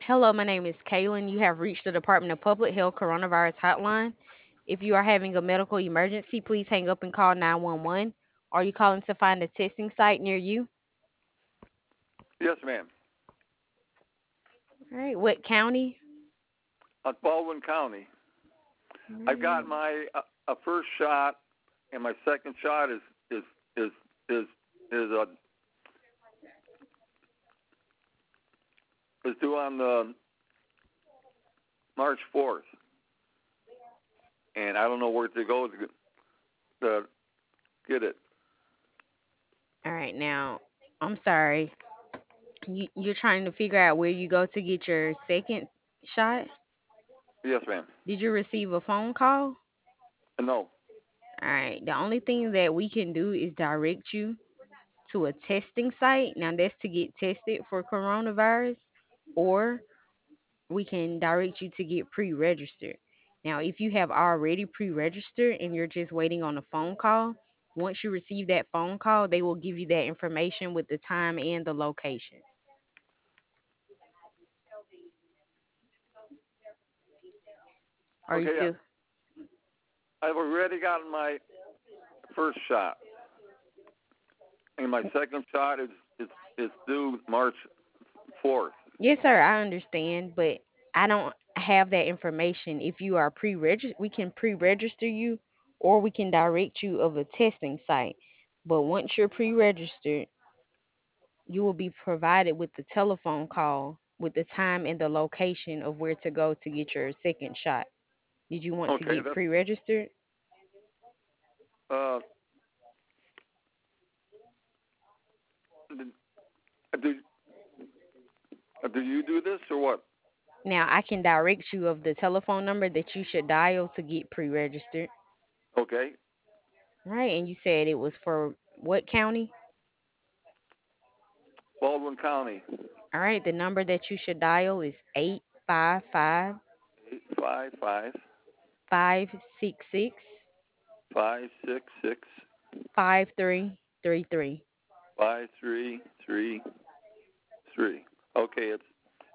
Hello, my name is Kaylin. You have reached the Department of Public Health Coronavirus Hotline. If you are having a medical emergency, please hang up and call 911. Are you calling to find a testing site near you? Yes, ma'am. All right, what county? Baldwin County. I've got Mm, my a first shot, and my second shot is is is is uh, is due on the March 4th, and I don't know where to go to get it. All right, now, I'm sorry. You're trying to figure out where you go to get your second shot? Yes, ma'am. Did you receive a phone call? No. All right, the only thing that we can do is direct you to a testing site. Now, that's to get tested for coronavirus, or we can direct you to get pre-registered. Now, if you have already pre-registered and you're just waiting on a phone call, once you receive that phone call, they will give you that information with the time and the location. Are you Okay. still I've already gotten my first shot, and my second shot is due March 4th. Yes, sir, I understand, but I don't have that information. If you are pre-registered, we can pre-register you or we can direct you of a testing site. But once you're pre-registered, you will be provided with the telephone call with the time and the location of where to go to get your second shot. Did you want to Okay. get That's pre-registered? uh. Do do you do this or what? Now, I can direct you of the telephone number that you should dial to get pre-registered. Okay. Right, and you said it was for what county? Baldwin County. All right, the number that you should dial is 855 855 566 566 5333. 5333. Okay, it's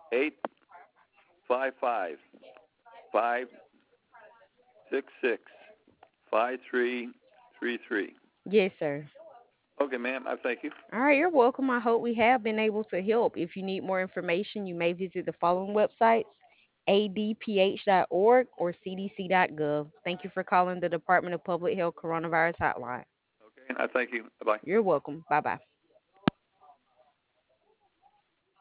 855 566 5333. Yes, sir. Okay, ma'am, I thank you. All right, you're welcome. I hope we have been able to help. If you need more information, you may visit the following websites: adph.org or cdc.gov. Thank you for calling the Department of Public Health Coronavirus Hotline. Okay, I thank you. Bye bye. You're welcome. Bye bye.